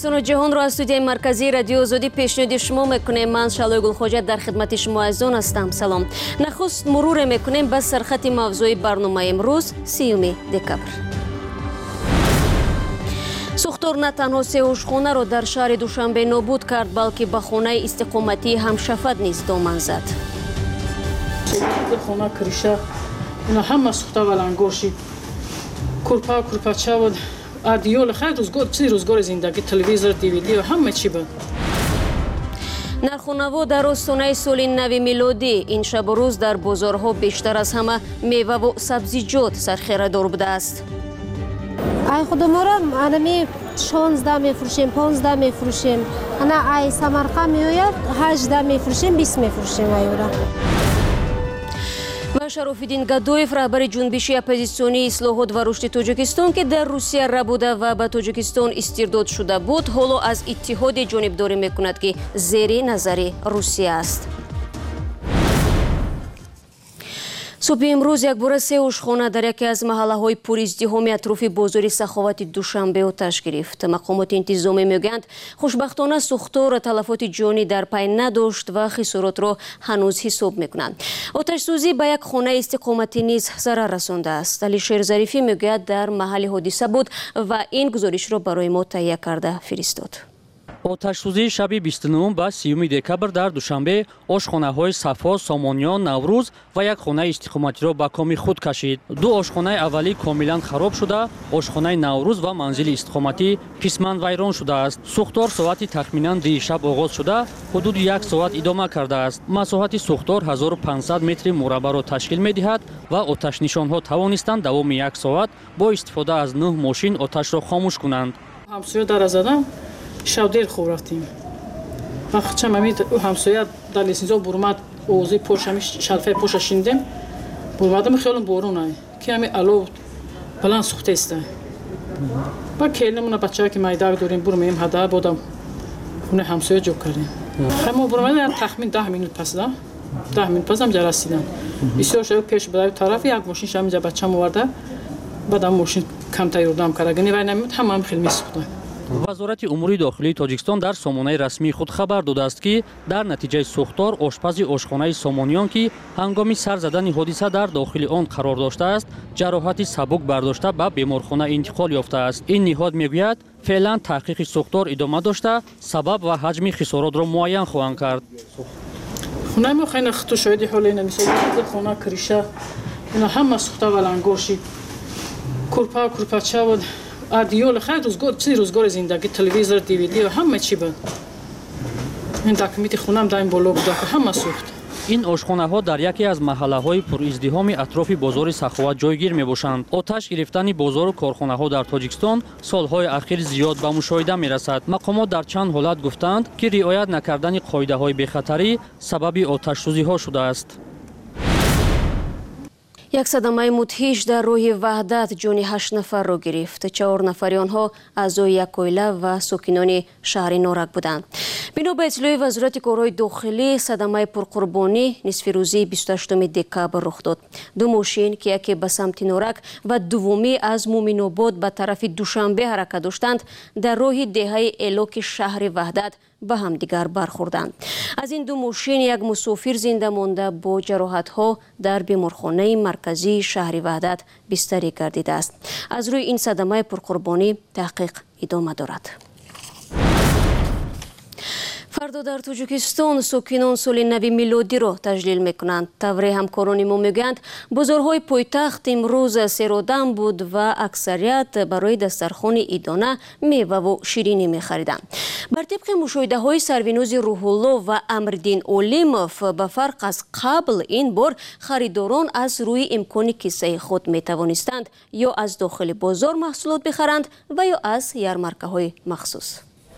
افغانستان و جهان را از استودیوی مرکزی رادیو آزادی پیشنهاد شما میکنیم. من شالوی گلخواجت در خدمت شما عزیزان هستم. سلام. نخست مرور میکنیم به سرخط موضوعی برنامه امروز 30 دکبر. سوختور نه تنها سه خانه را در شهر دوشنبه نابود کرد، بلکه به خانه استقامتی همشفت نیز دامن زد. خانه کریشه اینا همه سوخته و لنگوشی کورپاچه و ادیول خیلی روزگار زندگی تلویزیون دیویدی و همه چی بود. نرخ‌ونما در آستانه سال نو میلادی این شب و روز در بازارها بیشتر از همه میوه و سبزیجات سرخیردار بوده است. ای خدا ما را انمی 16 میفروشیم، 15 میفروشیم. انا ای سمرقه میآید 18 میفروشیم، 20 میفروشیم ایورا. و شرافالدین گدویف رهبر جنبش اپوزیسیونی اصلاحات و رشد تاجیکستان که در روسیه ربوده و به تاجیکستان استرداد شده بود، حالا از اتحاد جانبداری میکند که زیر نظر روسیه است. صبح امروز یک بار سه آشخانه در یکی از محله‌های پرازدحام اطراف بازار سخاوت دوشنبه آتش گرفت. مقامات انتظامی میگویند خوشبختانه سوختار تلفات جانی در پی نداشت و خسارات را هنوز حساب میکنند. آتش سوزی به یک خانه استقامتی نیز ضرر رسانده است. علیشیر ظریفی میگوید در محل حادثه بود و این گزارش را برای ما تهیه کرده فرستاد. آتش‌سوزی شب 29 به 30 دکبر در دوشنبه آشخانه‌های صفا، سامانیان، نوروز و یک خانه استقامتی را به کام خود کشید. دو آشخانه اولی کاملا خراب شده، آشخانه نوروز و منزل استقامتی قسماً ویران شده است. سوختار ساعت تخمیناً 10 شب آغاز شده، حدود یک ساعت ادامه کرده است. مساحت سوختار 1500 متر مربع را تشکیل می‌دهد و آتش نشان‌ها توانستند دوام یک ساعت با استفاده از 9 ماشین آتش را خاموش کنند. همسایه در زدم شب دیر خوب رفتیم. وقت چم امید همسایه در لیسینزا برمد اوزی پوشش شلفه پوش شیندیم. برمدم خیالم بارونه که همین الو بلند سوخته است. با کلمون بچه‌ها که مایدار داریم برمیم هدا بودم خونه همسایه جو کردیم. همون برمد تخمین 10 minut پس 10 minut پسم جا رسیدم. بسیار شب پیش برای طرف یک ماشین شام جا بچه‌م آورده. بعدم ماشین کم تایردم کرد. گنی وای نمی‌مد هم خیلی میسوخته. وزارت امور داخلی تاجیکستان در سامانه رسمی خود خبر داده است که در نتیجه سوختار آشپز آشخانه سامانیان که هنگام سر زدن حادثه در داخل آن قرار داشته است، جراحت سبک برداشته به بیمارخانه انتقال یافته است. این نهاد میگوید فعلا تحقیق سوختار ادامه داشته، سبب و حجم خسارات را معین خواهند کرد. خونه ما خیلی خطو شاهدی حالی نمیشه. خونه کریشه اینا همه سوخته و لنگوشی کورپاچه و ادیول خیلی روزگار زندگی تلویزیون دیویدی و همه چی بود. این دکمیت خونم دایم بالا بود که همه سوخت. این آشخانه‌ها در یکی از محله‌های پرازدحام اطراف بازار سخاوت جایگیر می‌باشند. آتش گرفتن بازار و کارخانه‌ها در تاجیکستان سال‌های اخیر زیاد به مشاهده می‌رسد. مقامات در چند حالت گفتند که رعایت نکردن قاعده‌های بی‌خطری سبب آتش‌سوزی‌ها شده است. یک صدمه مدهش در راه وحدت جان 8 نفر را گرفت. 4 نفر آنها اعضای یک عائله و ساکنان شهر نارک بودند. بنا به اطلاع وزارت کارهای داخلی، صدمه پرقربانی نصف روزی 28 دکبر رخ داد. 2 ماشین که یکی به سمت نارک و دومی از مومن آباد به طرف دوشنبه حرکت داشتند، در راه دهه الاک شهر وحدت به همدیگر برخوردند. از این 2 ماشین یک مسافر زنده مانده با جراحت‌ها در بیمارخانه مرکزی شهر وحدت بستری گردیده است. از روی این صدمه پرقربانی تحقیق ادامه دارد. فردا در تاجیکستان ساکنان سال نو میلادی را تجلیل میکنند. طور همکاران ما میگویند بازارهای پایتخت امروز سرادم بود و اکثریت برای دسترخوان عیدانه میوه و شیرینی میخریدند. بر طبق مشاهده های سرونوز روح الله و امردین اولیموف، به فرق از قبل این بار خریداران از روی امکان کیسه خود میتوانستند یا از داخل بازار محصولات بخرند و یا از یارمارکه های مخصوص.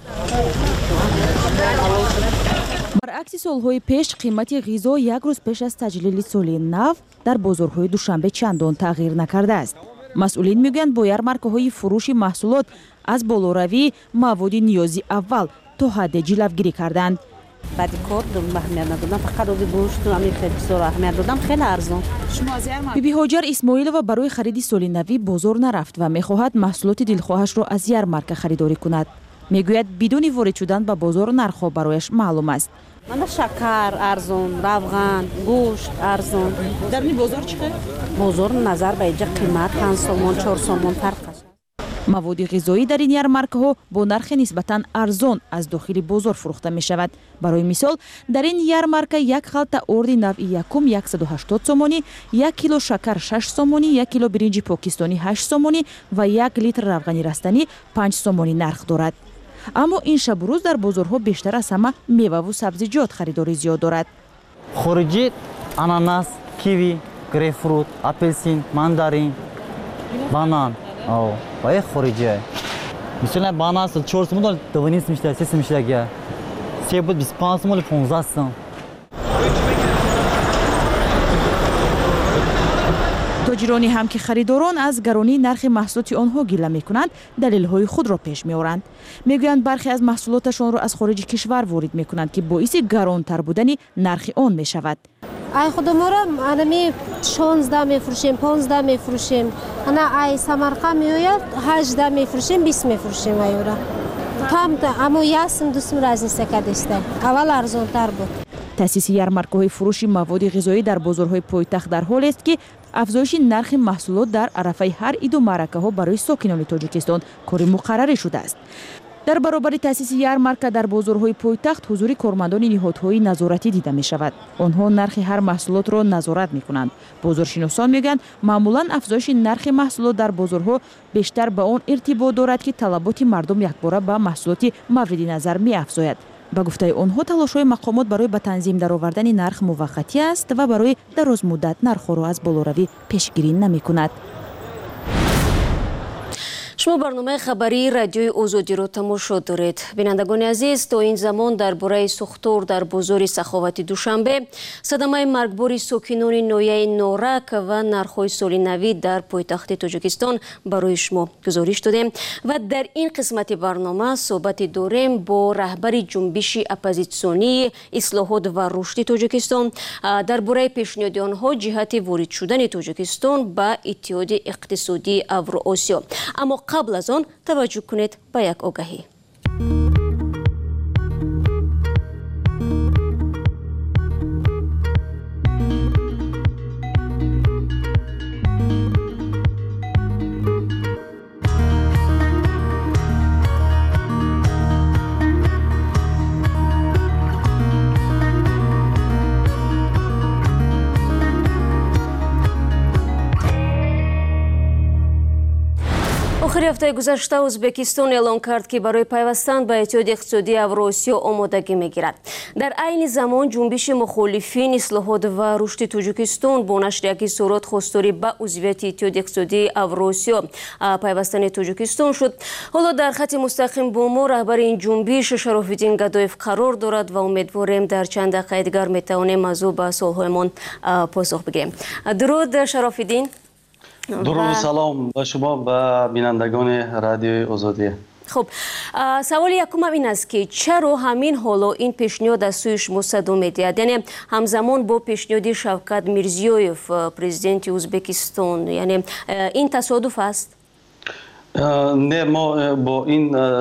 برعکس سالهای پیش قیمت غذا یک روز پیش از تجلیل سال نو در بازارهای دوشنبه چندان تغییر نکرده است. مسئولین میگویند با یارمارکه‌های فروش محصولات از بالاروی مواد نیازی اول تا حد جلوگیری کردند. بعد کار دادم اهمیت ندادم، فقط روی گوشت و همین خیلی بسیار اهمیت دادم، خیلی ارزان. بیبی هاجر اسماعیلова برای خرید سال نوی بازار نرفت و میخواهد محصولات دلخواهش را از یارمارکه خریداری کند. мегӯяд бидуни ворид шудан ба бозор нархҳо барояш маълум аст. мана шакар арзон, равған, гӯшт арзон. дар ин бозор чӣ хел? бозор назар ба инҷа қимат 5 сомон 4 сомон фарқ аст. маводи ғизоӣ дар ин ярмаркаҳо бо нархи нисбатан арзон аз дохили бозор фурӯхта мешавад. барои мисол дар ин ярмарка як халта орди навъи якум 180 сомонӣ, 1 кило шакар 6 сомонӣ, 1 кило биринҷи покистонӣ 8 сомонӣ ва 1 литр равғани растанӣ 5 сомонӣ нарх дорад. аммо ин шабу рӯз дар бозорҳо бештар аз ҳама меваву сабзиҷот харидорӣ зиёд дорад. хориҷӣ ананас, киви, грейпфрут, апелсин, мандарин, банан. Ой, хориҷӣ. Мисалан, банан 4 сомон дорад, 2,5 сом мешавад, 3 сом мешавад. Себ буд 25 сом, 15 сом. тоҷирони ҳам ки харидорон аз гаронии нархи маҳсулоти онҳо гила мекунанд, далелҳои худро пеш меоранд. мегӯянд бархе аз маҳсулоташонро аз хориҷи кишвар ворид мекунанд ки боиси гаронтар будани нархи он мешавад. ай худумора анами 16 мефурӯшем, 15 мефурӯшем. ана ай самарқа меояд 18 мефурӯшем, 20 мефурӯшем айора. там аммо 1 сум 2 сум разница кадеста. аввал арзонтар буд. таъсиси ярмаркаҳои фурӯши маводи ғизоӣ дар бозорҳои пойтахт дар ҳолест ки афзоиши нархи маҳсулот дар арафаи ҳар иду маъракаҳо барои сокинони тоҷикистон кори муқаррарӣ шудааст. дар баробари таъсиси ярмарка дар бозорҳои пойтахт ҳузури кормандони ниҳодҳои назоратӣ дида мешавад. онҳо нархи ҳар маҳсулотро назорат мекунанд. бозоршиносон мегӯянд маъмулан афзоиши нархи маҳсулот дар бозорҳо бештар ба он иртибот дорад ки талаботи мардум якбора ба маҳсулоти мавриди назар меафзояд. ба гуфтаи онҳо талошҳои мақомот барои ба танзим даровардани нарх муваққатӣ аст ва барои дарозмуддат нархҳоро аз болоравӣ пешгирӣ намекунад. шумо барномаи хабарии радиои озодиро тамошо доред. бинандагони азиз, то ин замон дар бораи сӯхтор дар бозори саховати душанбе, садамаи маргбори сокинони ноҳияи Норак ва нархҳои соли навӣ дар пойтахти Тоҷикистон барои шумо гузориш додем ва дар ин қисмати барнома суҳбате дорем бо раҳбари ҷунбиши оппозитсионии ислоҳот ва рушди Тоҷикистон дар бораи пешниҳоди онҳо ҷиҳати ворид шудани Тоҷикистон ба иттиҳоди иқтисодии Авроосиё. аммо қабл аз он таваҷҷӯҳ кунед ба як огаҳӣ. охири ҳафтаи гузашта Ӯзбекистон эълон кард ки барои пайвастан ба иттиҳоди иқтисодии Авроосиё омодагӣ мегирад. дар айни замон ҷунбиши мухолифин ислоҳот ва рушди Тоҷикистон бо нашри як изҳорот хостори ба узвияти иттиҳоди иқтисодии Авроосиё пайвастани Тоҷикистон шуд. ҳоло дар хати мустақим бо мо раҳбари ин ҷунбиш Шарофиддин Гадоев қарор дорад ва умедворем дар чанд дақиқаи дигар метавонем аз ӯ ба суолҳоямон посух бигирем. дуруд Шарофиддин. дуруд салом ба шумо ба бинандагони радиои озодӣ. хуб, саволи якумам ин аст ки чаро ҳамин ҳоло ин пешниҳод аз сӯи шумо садо медиҳад, яъне ҳамзамон бо пешниҳоди Шавкат Мирзиёев президенти Ӯзбекистон, яъне ин тасодуф аст? не, мо бо ин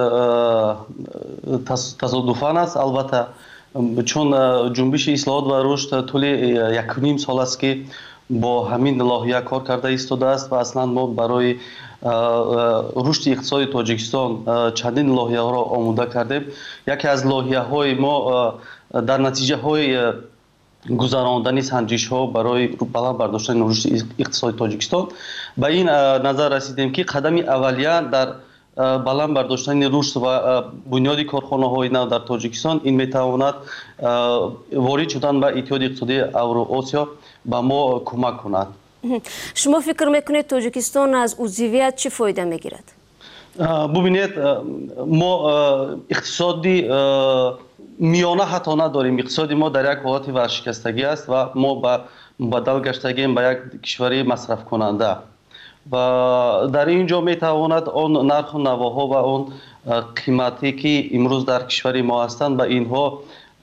тасодуфан аст албатта, чун ҷунбиши ислоҳот ва рушд тӯли 1.5 сол аст ки бо ҳамин лоҳия кор карда истодааст ва аслан мо барои рушди иқтисоди Тоҷикистон чандин лоҳияҳоро омода кардем. яке аз лоҳияҳои мо дар натиҷаҳои гузарондани санҷишҳо барои баланд бардоштани рушди иқтисоди Тоҷикистон ба ин назар расидем ки қадами аввалия дар баланд бардоштани рушд ва бунёди корхонаҳои нав дар Тоҷикистон ин метавонад ворид шудан ба иттиҳоди иқтисодии Авроосиё ба мо кӯмак кунад. шумо фикр мекунед Тоҷикистон аз узвият чӣ фоида мегирад? бубинед, мо иқтисоди миёна ҳатто надорем. иқтисоди мо дар як ҳолати варшикастагӣ аст ва мо ба мубаддал гаштагем ба як кишвари масрафкунанда ва дар ин ҷо метавонад он нарху навоҳо ва он қимате ки имрӯз дар кишвари мо ҳастанд ба инҳо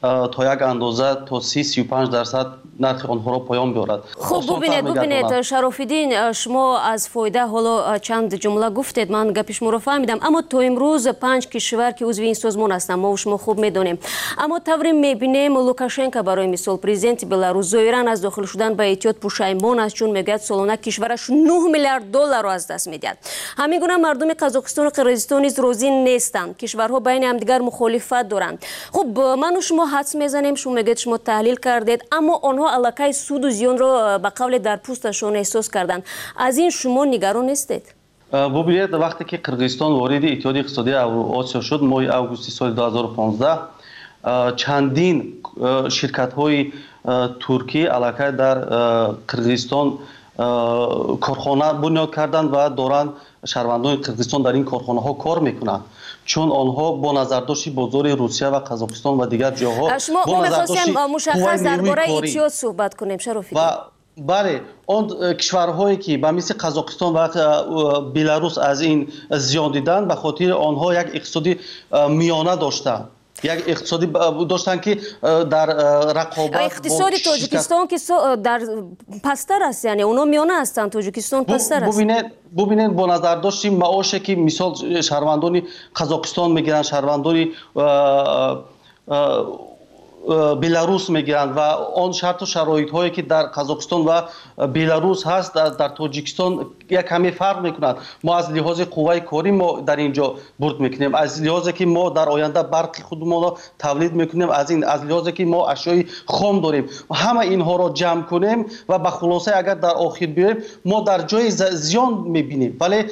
то як андоза то 30-35% нархи онҳоро поён биёрад. хуб бубинед Шарофиддин, шумо аз фоида ҳоло чанд ҷумла гуфтед, ман гапи шуморо фаҳмидам, аммо то имрӯз 5 кишвар ки узви ин созмон ҳастанд, мо шумо хуб медонем. Аммо тавре мебинем Лукашенко барои мисол президенти Беларус зоҳиран аз дохил шудан ба эҳтиёт пушаймон аст, чун мегӯяд солона кишвараш $9 миллиард аз даст медиҳад. ҳамин гуна мардуми Қазоқистону Қирғизистон низ розӣ нестанд, кишварҳо байни ҳамдигар мухолифат доранд. хуб ману шумо ҳадс мезанем, шумо мегӯед шумо таҳлил кардед, аммо онҳо аллакай суду зиёнро ба қавле дар пӯсташон эҳсос карданд. аз ин шумо нигарон нестед? бубинед вақте ки Қирғизистон вориди иттиҳоди иқтисодии Авроосиё шуд, моҳи августи соли 2015, чандин ширкатҳои туркӣ аллакай дар Қирғизистон корхона бунёд карданд ва доранд шаҳрвандони Қирғизистон дар ин корхонаҳо кор мекунанд, чун онҳо бо назардошти бозори Русия ва Қазоқистон ва дигар ҷоҳо шумо мехостем мушаххас дар бораи иттиҳод суҳбат кунем. Шарофиддин, бале он кишварҳое ки ба мисли Қазоқистон ва Беларус аз ин зиён диданд, ба хотири онҳо як иқтисоди миёна доштанд, як иқтисоди доштанд ки дар рақобат иқтисоди Тоҷикистон ки дар пастар аст, яъне онҳо миёна ҳастанд, Тоҷикистон пастар аст. бубинед бо назардошти маоше ки мисол шаҳрвандони Қазоқистон мегиранд, шаҳрвандони Беларус мегиранд ва он шарту шароитҳое ки дар Қазоқистон ва Беларус ҳаст дар Тоҷикистон як каме фарқ мекунад. мо аз лиҳози қувваи корӣ мо дар инҷо бурд мекунем, аз лиҳозе ки мо дар оянда барқи худмонро тавлид мекунем, аз лиҳозе ки мо ашёи хом дорем. ҳама инҳоро ҷамъ кунем ва ба хулоса агар дар охир биёрем, мо дар ҷои зиён мебинем, вале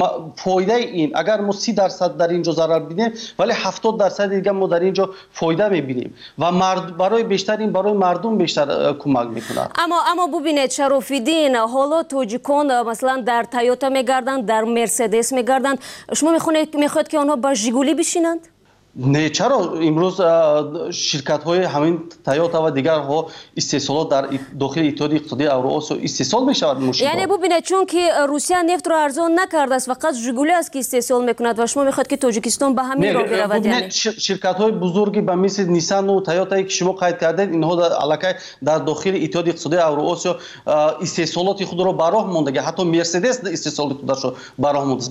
фоидаи ин агар мо 30% дар инҷо зарар бинем, вале 70% дига мо дар инҷо фоида мебинем ва барои бештар ин барои мардум бештар кӯмак мекунад. аммо бубинед Шарофиддин, ҳоло тоҷикон масалан дар Тойота мегарданд, дар Мерседес мегарданд, шумо мехоҳед ки онҳо ба Жигули бишинанд? не, чаро имрӯз ширкатҳои ҳамин Тойота ва дигарҳо истеҳсолот дар дохили иттиҳоди иқтисодии Авроосиё истеҳсол мешавад. яъне бубинед, чунки Русия нефтро арзон накардааст, фақат Жигули аст ки истеҳсол мекунад ва шумо мехоҳед ки Тоҷикистон ба ҳамин роҳ биравад. ширкатҳои бузурги ба мисли Нисану Тойотае ки шумо қайд кардед, инҳо аллакай дар дохили иттиҳоди иқтисодии Авроосиё истеҳсолоти худро ба роҳ мондага, ҳатто Мерседес истеҳсолоти худашро ба роҳ мондааст.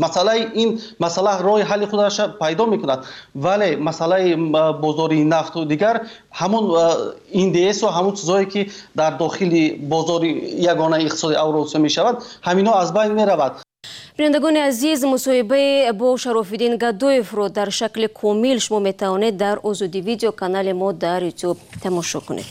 масъала роҳи ҳалли худаш пайдо мекунад, вале масъалаи бозори нафту дигар ҳамон НДС ва ҳамон чизое ки дар дохили бозори ягонаи иқтисоди Авроосиё мешавад, ҳамино аз байн меравад. бинандагони азиз, мусоҳибаи бо Шарофиддин Гадоевро дар шакли комил шумо метавонед дар Озодӣ видео канали мо дар YouTube тамошо кунед.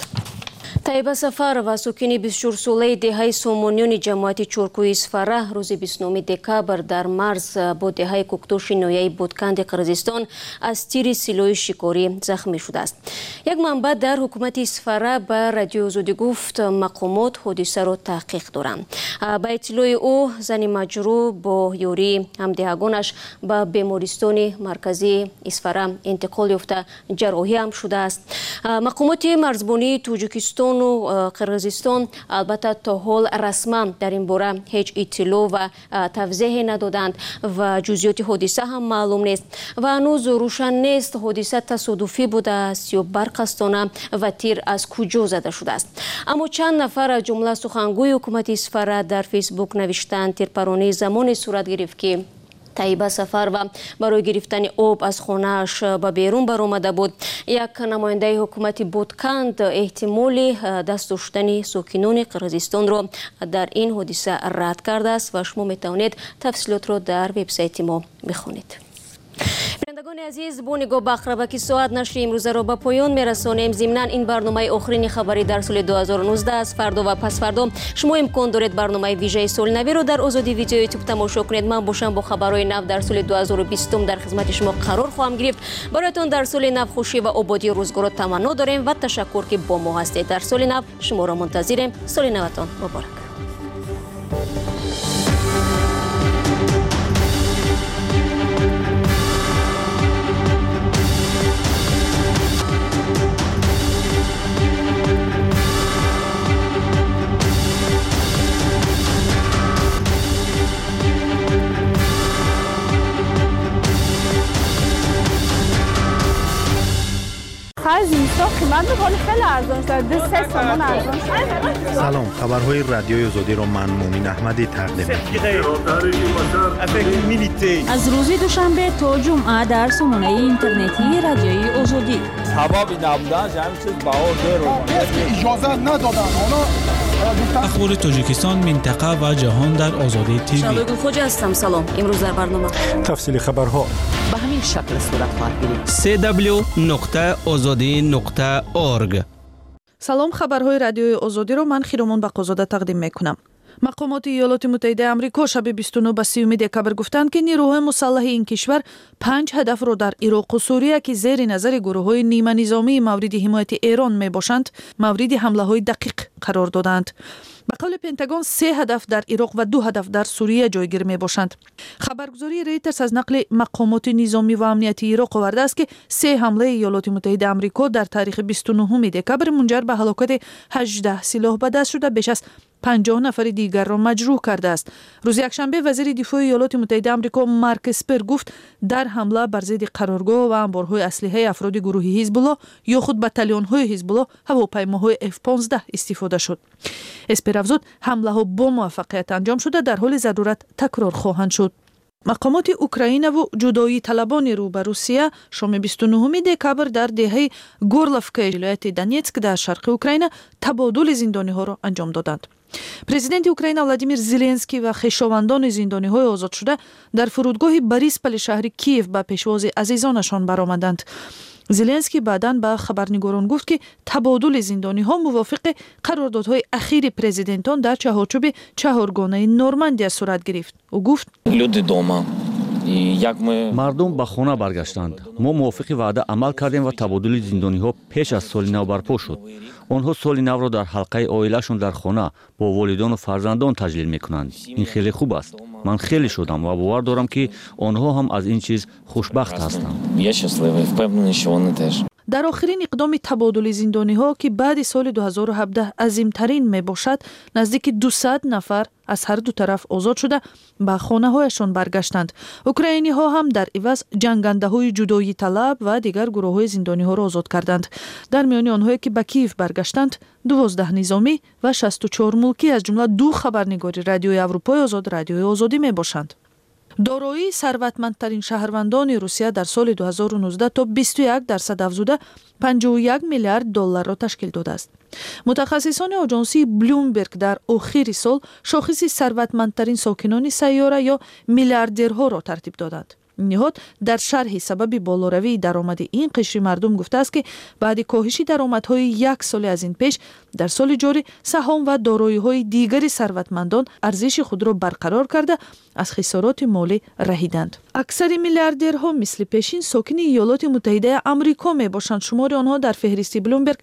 Таиба Сафарова, сокини 24-солаи деҳаи Сомониёни ҷамоати Чоркӯи Исфара, рӯзи 29 декабр дар марз бо деҳаи Куктоши ноҳияи Бодканди Қирғизистон аз тири силоҳи шикорӣ захмӣ шудааст. Як манбаъ дар ҳукумати Исфара ба Радиои Озодӣ гуфт мақомот ҳодисаро таҳқиқ доранд. Ба иттилои ӯ, зани маҷрӯҳ бо ёрии ҳамдиҳагонаш ба бемористони марказии Исфара интиқол ёфта ҷарроҳиам шудааст. Мақомоти марзбонии Тоҷикистон Қирғизистон албатта то ҳол расман дар ин бора ҳеҷ иттилоъ ва тавзеҳе надоданд ва ҷузъиёти ҳодиса ҳам маълум нест ва ҳанӯз рӯшан нест ҳодиса тасодуфӣ будааст ё барқастона ва тир аз куҷо зада шудааст. Аммо чанд нафар аз ҷумла сухангӯи ҳукумати Исфара дар Фейсбук навиштанд, тирпаронии замоне сурат гирифт ки Таиба Сафарова барои гирифтани об аз хонааш ба берун баромада буд. Як намояндаи ҳукумати Бодканд эҳтимоли даст доштани сокинони Қирғизистонро дар ин ҳодиса рад кардааст ва шумо метавонед тафсилотро дар вебсайти мо бихонед. бинандагони азиз, бо нигоҳ ба ақрабаки соат нашри имрӯзаро ба поён мерасонем. зимнан ин барномаи охирини хабари дар соли 2019 аст. фардо ва пасфардо шумо имкон доред барномаи вижаи соли навиро дар Озодӣ видео YouTube тамошо кунед. ман бошам бо хабарҳои нав дар соли 2020 дар хизмати шумо қарор хоҳам гирифт. бароятон дар соли нав хушӣ ва ободии рӯзгоро таманно дорем ва ташаккур ки бо мо ҳастед. дар соли нав шуморо мунтазирем. соли наватон муборак. هر زمستان قیمت ولی خیلی ارزان شده 2-3 تومان ارزان شده. سلام، خبرهای رادیوی آزادی را من مومین احمدی تقدیم می‌کنم. از روز دوشنبه تا جمعه در سامانه اینترنتی رادیوی آزادی. هوایی نبودن همین چیز بهار اجازه ندادن. اخبار تاجیکستان، منطقه و جهان در آزادی تیوی. شادو خوجا هستم. سلام. امروز در برنامه تفصیل خبرها به همین شکل صورت خواهد گرفت. www.azadi.org. سلام، خبرهای رادیوی آزادی رو من خیرمان بقازاده تقدیم میکنم. مقامات ایالات متحده آمریکا شب 29 به 30 دکبر گفتند که نیروهای مسلح این کشور 5 هدف را در عراق و سوریه که زیر نظر گروه‌های نیمه نظامی مورد حمایت ایران میباشند مورد حمله‌های دقیق قرار دادند. به قول پنتاگون 3 هدف در عراق و 2 هدف در سوریه جایگیر میباشند. خبرگزاری ریترز از نقل مقامات نظامی و امنیتی عراق آورده است که 3 حمله ایالات متحده آمریکا در تاریخ 29 دکبر منجر به هلاکت 18 سلاح به دست شده بیش از 50 نفر دیگر را مجروح کرده است. روز یکشنبه وزیر دفاع ایالات متحده آمریکا مارک اسپر گفت در حمله بر ضد قرارگاه و انبارهای اسلحه افراد گروه حزب الله یا خود بتالون‌های حزب الله هواپیماهای F-15 استفاده شد. اسپر افزود حمله ها با موفقیت انجام شده در حال ضرورت تکرار خواهند شد. مقامات اوکراین و جدایی طلبان رو به روسیه شام 29 دکبر در دهه گورلفکا ولایت دونیتسک در شرق اوکراین تبادل زندانی ها را انجام دادند. پرزیدنت اوکراین ولادیمیر زلنسکی و خویشاوندان زندانی های آزاد شده در فرودگاه بریسپل شهر کیف به پیشواز عزیزانشان برآمدند. زلنسکی بعداً به خبرنگاران گفت که تبادل زندانی ها موافق قراردادهای اخیر پرزیدنتان در چهارچوب چهارگانه نورماندیا صورت گرفت. او گفت مردم به خانه برگشتند. ما موافق وعده عمل کردیم و تبادل زندانی ها پیش از سال نو برپا شد. آنها سال نو را در حلقه عائله‌شان در خانه با والدان و فرزندان تجلیل می‌کنند. این خیلی خوب است. من خیلی شدم و باور دارم که آنها هم از این چیز خوشبخت هستند. در آخرین اقدام تبادل زندانی ها که بعد سال 2017 عظیمترین می باشد نزدیک 200 نفر از هر دو طرف آزاد شده به خانه هایشان برگشتند. اوکراینی ها هم در عوض جنگنده های جدایی طلب و دیگر گروه های زندانی ها را آزاد کردند. در میان آنهایی که به کیف برگشتند 12 نظامی و 64 ملکی از جمله 2 خبرنگاری رادیوی اروپای آزاد رادیوی آزادی می باشند. دارایی ثروتمندترین شهروندان روسیه در سال 2019 تا 21% افزوده 51 میلیارد دلار را تشکیل داده است. متخصصان آژانسی بلومبرگ در آخر سال شاخص ثروتمندترین ساکنان سیاره یا میلیاردرها را ترتیب دادند. نهاد در شرح سبب بالاروی درآمد این قشر مردم گفته است که بعد کاهش درآمدهای 1 سال از این پیش در سال جاری سهام و دارایی‌های دیگر ثروتمندان ارزش خود را برقرار کرده از خسارات مالی رهیدند. اکثر میلیاردرها مثل پیشین ساکن ایالات متحده آمریکا میباشند. شمار آنها در فهرست بلومبرگ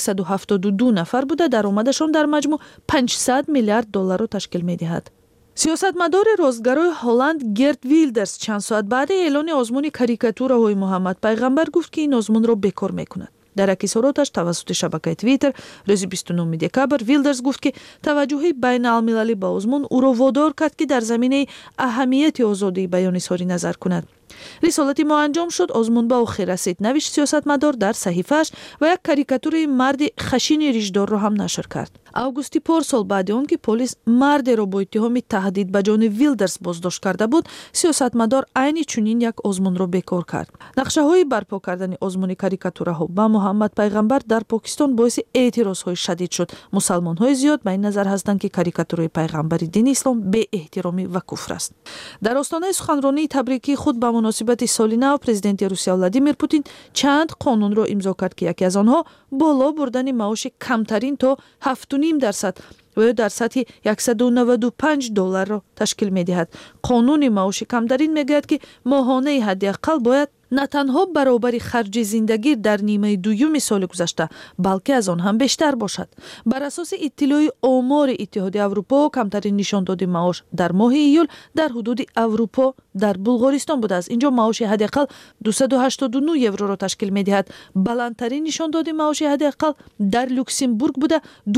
172 نفر بوده درآمدشان در مجموع 500 میلیارد دلار را تشکیل می‌دهد. سیاستمدار راستگرای هلند گرت ویلدرز چند ساعت بعد اعلان آزمون کاریکاتورهای محمد پیغمبر گفت که این آزمون را بیکار میکند. در اکثراتش توسط شبکه توییتر روز 29 دکبر ویلدرز گفت که توجه بین المللی به آزمون او را وادار کرد که در زمینه اهمیت آزادی بیان اظهار نظر کند. رسالت ما انجام شد، آزمون به آخر رسید، نوشت سیاستمدار در صحیفه‌اش و یک کاریکاتور مرد خشین ریشدار را هم نشر کرد. اوگوستی پارسال بعد آن که پلیس مرد را با اتهام تهدید به جان ویلدرز بازداشت کرده بود، سیاستمدار عین چنین یک آزمون را بیکار کرد. نقشه‌های برپا کردن آزمون کاریکاتورها با محمد پیغمبر در پاکستان باعث اعتراض‌های شدید شد. مسلمان‌های زیاد به این نظر هستند که کاریکاتورهای پیغمبر دین اسلام بی احترامی و کفر است. در آستانه سخنرانی تبریکی خود به مناسبت سال نو پرزیدنت روسیه ولادیمیر پوتین چند قانون را امضا کرد که یکی از آنها بالا بردن معاش کمترین تا 7.5% و در سطح 195 دلار را تشکیل می‌دهد. قانون معاش کمترین میگوید که ماهانه حداقل باید نه تنها برابر خرج زندگی در نیمه دوم سال گذشته بلکه از آن هم بیشتر باشد. بر اساس اطلاع آمار اتحادیه اروپا کمترین نشان داده معاش در ماه ایول در حدود اروپا در بلغارستان بوده است. اینجا معاش حداقل 289 یورو را تشکیل می‌دهد. بلندترین نشان داده معاش حداقل در لوکسمبورگ بوده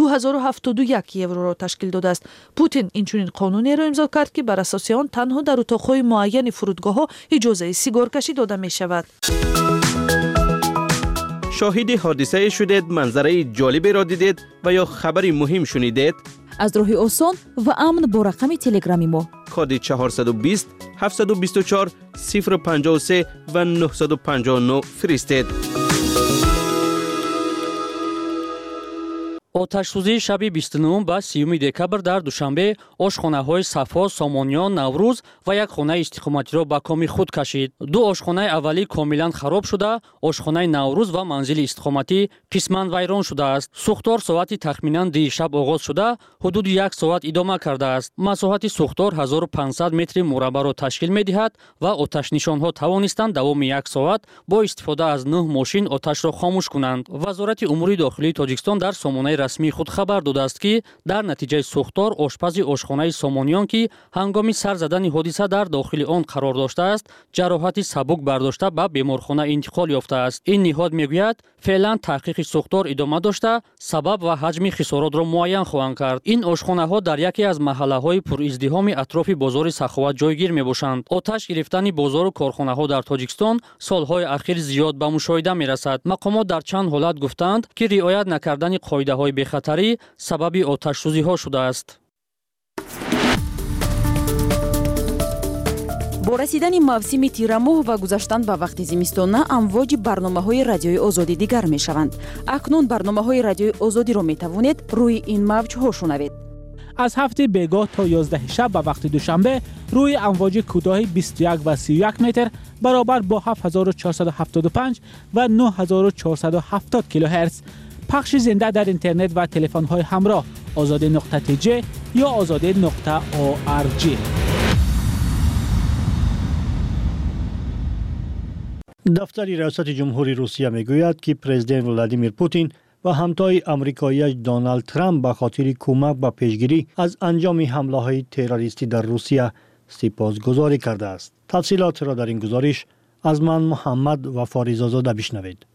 2071 یورو را تشکیل داده است. پوتین این چنین قانونی را امضا کرد که بر اساس آن تنها در اتاق‌های معین فرودگاه‌ها اجازه سیگار کشی داده می‌شود. شاهد حادثه شدید، منظره جالبی را دیدید و یا خبری مهم شنیدید؟ از راه آسان و امن با رقم تلگرامی ما کد 420 724 053 و 959 فرستید. оташсӯзии шаби 29 ба 30 декабр дар душанбе ошхонаҳои Сафо, Сомониён, Наврӯз ва як хонаи истиқоматиро ба коми худ кашид. Ду ошхонаи аввалӣ комилан хароб шуда, ошхонаи Наврӯз ва манзили истиқоматӣ қисман вайрон шудааст. Сӯхтор соати тахминан 10 шаб оғоз шуда, ҳудуди 1 соат идома кардааст. масоҳати сӯхтор 1500 метри мураббаъро ташкил медиҳад ва оташнишонҳо тавонистанд давоми 1 соат бо истифода аз 9 мошин оташро хомӯш кунанд. вазорати умури дохилии Тоҷикистон дар сомонаи расмии худ хабар додааст ки дар натиҷаи сӯхтор ошпази ошхонаи Сомониён ки ҳангоми сар задани ҳодиса дар дохили он қарор доштааст, ҷароҳати сабук бардошта ба беморхона интиқол ёфтааст. ин ниҳод мегӯяд феълан таҳқиқи сӯхтор идома дошта, сабаб ва ҳаҷми хисоротро муайян хоҳанд кард. ин ошхонаҳо дар яке аз маҳаллаҳои пуриздиҳоми атрофи бозори Саховат ҷойгир мебошанд. оташ гирифтани бозору корхонаҳо дар Тоҷикистон солҳои ахир зиёд ба мушоҳида мерасад. мақомот дар чанд ҳолат гуфтанд ки риоят накардани қоидаҳои бехатарӣ сабаби оташсӯзиҳо шудааст. бо расидани мавсими тирамоҳ ва гузаштан ба вақти зимистона амвоҷи барномаҳои радиои озодӣ дигар мешаванд. акнун барномаҳои радиои озодиро метавонед рӯи ин мавҷҳо шунавед. از هفته بیگاه تا 11 شب به وقت دوشنبه روی امواج کوتاه 21 و 31 متر برابر با 7475 و 9470 کیلوهرتز پخش زنده در اینترنت و تلفن‌های همراه azade.tj یا azade.org. دفتر ریاست جمهوری روسیه میگوید که پرزیدنت ولادیمیر پوتین و همتای آمریکایی دونالد ترامپ به خاطر کمک به پیشگیری از انجام حمله‌های تروریستی در روسیه سپاسگزاری کرده است. تفصیلات را در این گزارش از من محمد و فاریزاده بشنوید.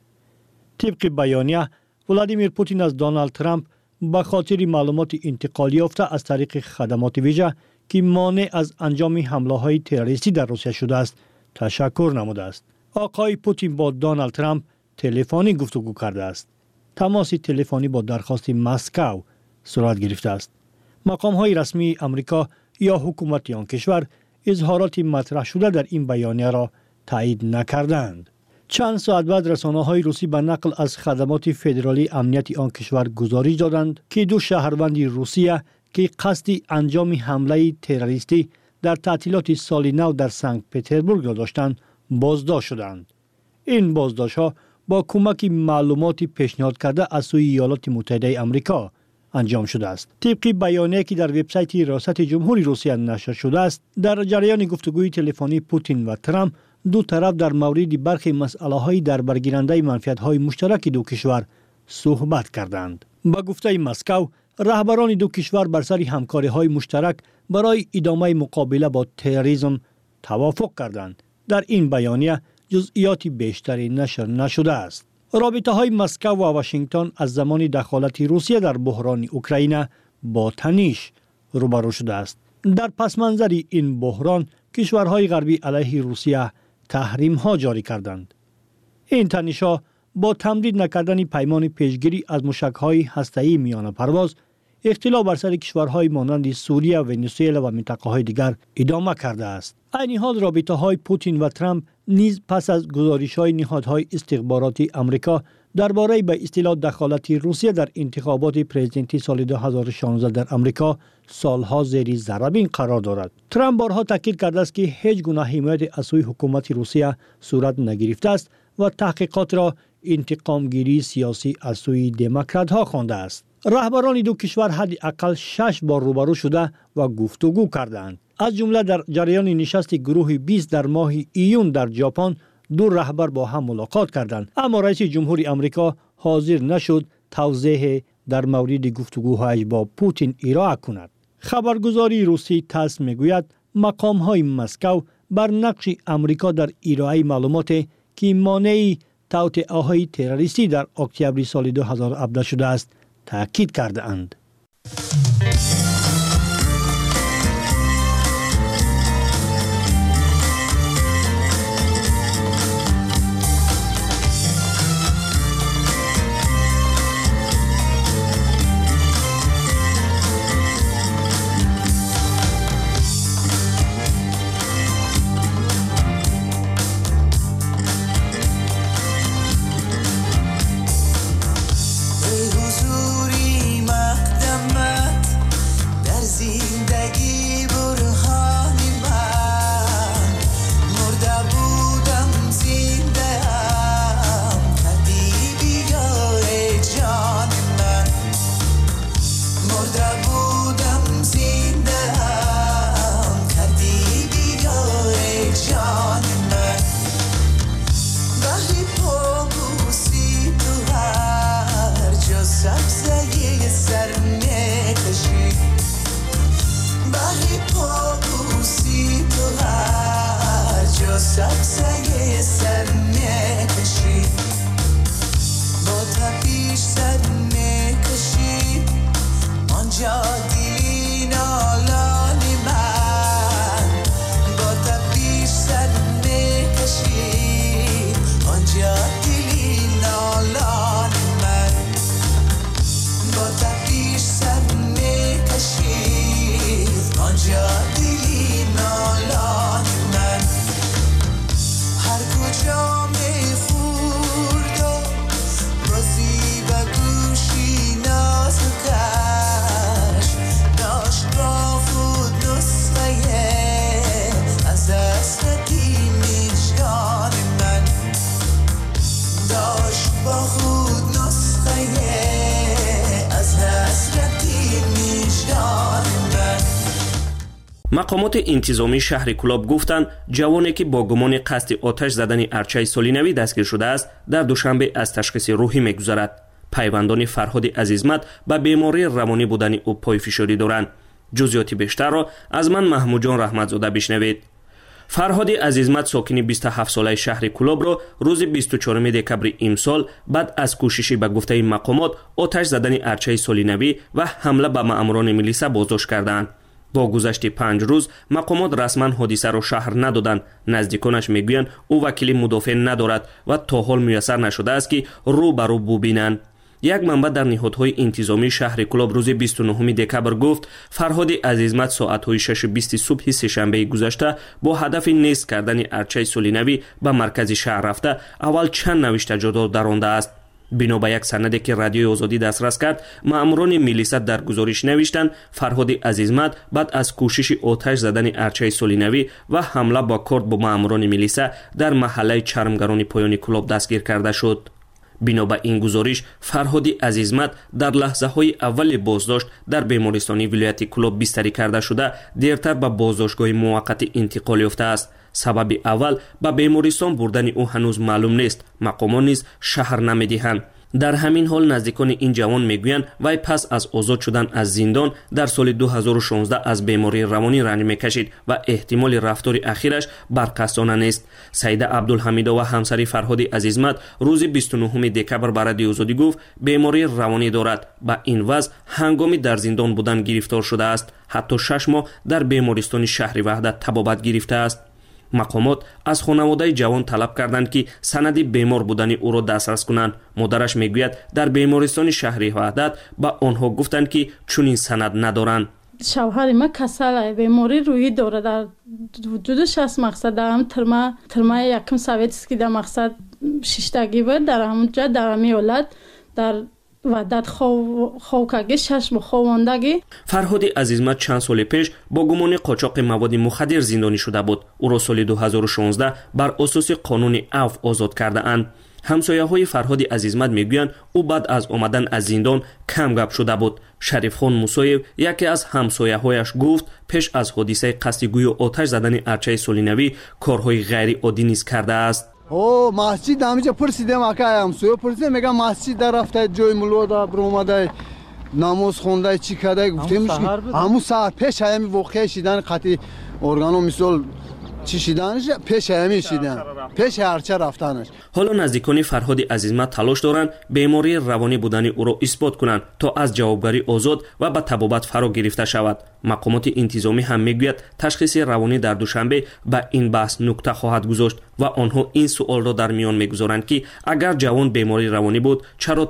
طبق بیانیه ولادیمیر پوتین از دونالد ترامپ به خاطر معلومات انتقال یافته از طریق خدمات ویژه که مانع از انجام حمله‌های تروریستی در روسیه شده است تشکر نموده است. آقای پوتین با دونالد ترامپ تلفنی گفتگو کرده است. تماس تلفنی با درخواست مسکو صورت گرفته است. مقام‌های رسمی آمریکا یا حکومت آن کشور اظهارات مطرح شده در این بیانیه را تایید نکردند. چند ساعت بعد رسانه‌های روسی به نقل از خدمات فدرالی امنیت آن کشور گزارش دادند که دو شهروند روسیه که قصد انجام حمله تروریستی در تعطیلات سال نو در سنت پترزبورگ را داشتند بازداشت شدند. این بازداشت‌ها با کمک معلومات پیشنهاد کرده از سوی ایالات متحده آمریکا انجام شده است. طبق بیانیه‌ای که در وبسایت ریاست جمهوری روسیه نشر شده است، در جریان گفتگوی تلفنی پوتین و ترامپ دو طرف در مورد برخی مسائل‌های در برگیرنده منفعت‌های مشترک دو کشور صحبت کردند. با گفته مسکو، رهبران دو کشور بر سر همکاری‌های مشترک برای ادامه مقابله با تروریسم توافق کردند. در این بیانیه جزئیات بیشتری نشر نشده است. رابطه‌های مسکو و واشنگتن از زمان دخالت روسیه در بحران اوکراین با تنش روبرو شده است. در پس منظر این بحران کشورهای غربی علیه روسیه تحریم‌ها جاری کردند. این تنش‌ها با تمدید نکردن پیمان پیشگیری از موشک‌های هسته‌ای میان پرواز، اختلاف بر سر کشورهای مانند سوریه، ونزوئلا و منطقه‌های دیگر ادامه کرده است. عین حال رابطه‌های پوتین و ترامپ نیز پس از گزارش‌های نهادهای استخباراتی آمریکا درباره به اصطلاح دخالت روسیه در انتخابات پرزیدنتی سال 2016 در آمریکا سالها زیر ضربین قرار دارد. ترامپ بارها تاکید کرده است که هیچ گونه حمایت از سوی حکومت روسیه صورت نگرفته است و تحقیقات را انتقامگیری سیاسی از سوی دموکرات‌ها خوانده است. رهبران دو کشور حداقل 6 بار روبرو شده و گفتگو کردند. از جمله در جریان نشست گروه 20 در ماه ایون در ژاپن دو رهبر با هم ملاقات کردند، اما رئیس جمهوری آمریکا حاضر نشد توضیح در مورد گفتگوهایش با پوتین ارائه کند. خبرگزاری روسی تاس میگوید مقام‌های مسکو بر نقش آمریکا در ارائه معلومات که مانع توطئه‌های تروریستی در اکتبر سال 2017 شده است تاکید کرده اند. мақомоти интизомии шаҳри Кӯлоб гуфтанд ҷавоне ки бо гумони қасди оташ задани арчаи солинавӣ дастгир шудааст дар душанбе аз ташхиси рӯҳӣ мегузарад. пайвандони Фарҳоди Азизмат ба бемории равонӣ будани ӯ пойфишорӣ доранд. ҷузъиёти бештарро аз ман Маҳмудҷон Раҳматзода бишнавед. Фарҳоди Азизмат сокини 27 солаи шаҳри Кӯлобро рӯзи 24 декабри имсол баъд аз кӯшиши ба гуфтаи мақомот оташ задани арчаи солинавӣ ва ҳамла ба маъмурони милиса боздошт карданд. бо гузашти 5 рӯз мақомот расман ҳодисаро шаҳр надоданд. наздиконаш мегӯянд ӯ вакили мудофеъ надорад ва то ҳол муяссар нашудааст ки рӯ ба рӯ бубинанд. як манба дар ниҳодҳои интизомии шаҳри Кӯлоб рӯзи 29 декабр гуфт Фарҳоди Азизмат соатҳои 6:20 субҳи сешанбеи гузашта бо ҳадафи нест кардани арчаи солинавӣ ба маркази шаҳр рафта аввал чанд навиштаҷотро дарондааст. бино ба як санаде ки радиои озодӣ дастрас кард, маъмурони милиса дар гузориш навиштанд Фарҳоди Азизмат баъд аз кӯшиши оташ задани арчаи солинавӣ ва ҳамла ба корт бо маъмурони милиса дар маҳаллаи чармгарони поёни Кӯлоб дастгир карда шуд. бино ба ин гузориш Фарҳоди Азизмат дар лаҳзаҳои аввали боздошт дар бемористони вилояти Кӯлоб бистарӣ карда шуда дертар ба боздоштгоҳи муваққатӣ интиқол ёфтааст. сабаби аввал ба бемористон бурдани ӯ ҳанӯз маълум нест. мақомон низ шаҳр намедиҳанд. дар ҳамин ҳол наздикони ин ҷавон мегӯянд вай пас аз озод шудан аз зиндон дар соли 2016 аз бемории равонӣ ранҷ мекашид ва эҳтимоли рафтори ахираш барқасдона нест. Саида Абдулҳамидова ҳамсари Фарҳоди Азизмат рӯзи 29 декабр ба радиои озодӣ гуфт бемории равонӣ дорад. ба ин вазъ ҳангоми дар зиндон будан гирифтор шудааст. ҳатто 6 моҳ дар бемористони шаҳри Ваҳдат табобат гирифтааст. мақомот аз хонаводаи ҷавон талаб карданд ки санади бемор будани ӯро дастрас кунанд. модараш мегӯяд дар бемористони шаҳри Ваҳдат ба онҳо гуфтанд ки чунин санад надоранд. шавҳари ма касала бемори рӯҳӣ дорад. дар ҳудуди 60 мақсад дар ҳам тирмаи якум советский дар мақсад шиштагӣ буд. дар ҳамунҷа дар ҳамин ҳолат дар ваъдат ховкагӣ 6 моҳ ховондагӣ. Фарҳоди Азизмат чанд соли пеш бо гумони қочоқи маводи мухаддир зиндонӣ шуда буд. ӯро соли 2016 бар асоси қонуни афв озод кардаанд. ҳамсояҳои Фарҳоди Азизмат мегӯянд ӯ баъд аз омадан аз зиндон кам гап шуда буд. Шарифхон Мусоев яке аз ҳамсояҳояш гуфт пеш аз ҳодисаи қасди гӯё оташ задани арчаи солинавӣ корҳои ғайриоддӣ низ кардааст. масҷид ҳамиҷа пурсидем акай ҳамсоя пурсидем мегам масҷидда рафта ҷои мулода биромадай намоз хондай чӣ кадай гуфтем ҳамун саат пеш ҳаями воқеа шидани қатъи органо мисол чӣ шиданаш пеши ҳамин шидан пеши арча рафтанаш. ҳоло наздикони Фарҳоди Азизмат талош доранд бемории равонӣ будани ӯро исбот кунанд то аз ҷавобгарӣ озод ва ба табобат фаро гирифта шавад. мақомоти интизомӣ ҳам мегӯяд ташхиси равонӣ дар душанбе ба ин баҳс нукта хоҳад гузошт ва онҳо ин суолро дар миён мегузоранд ки агар ҷавон бемории равонӣ буд чаро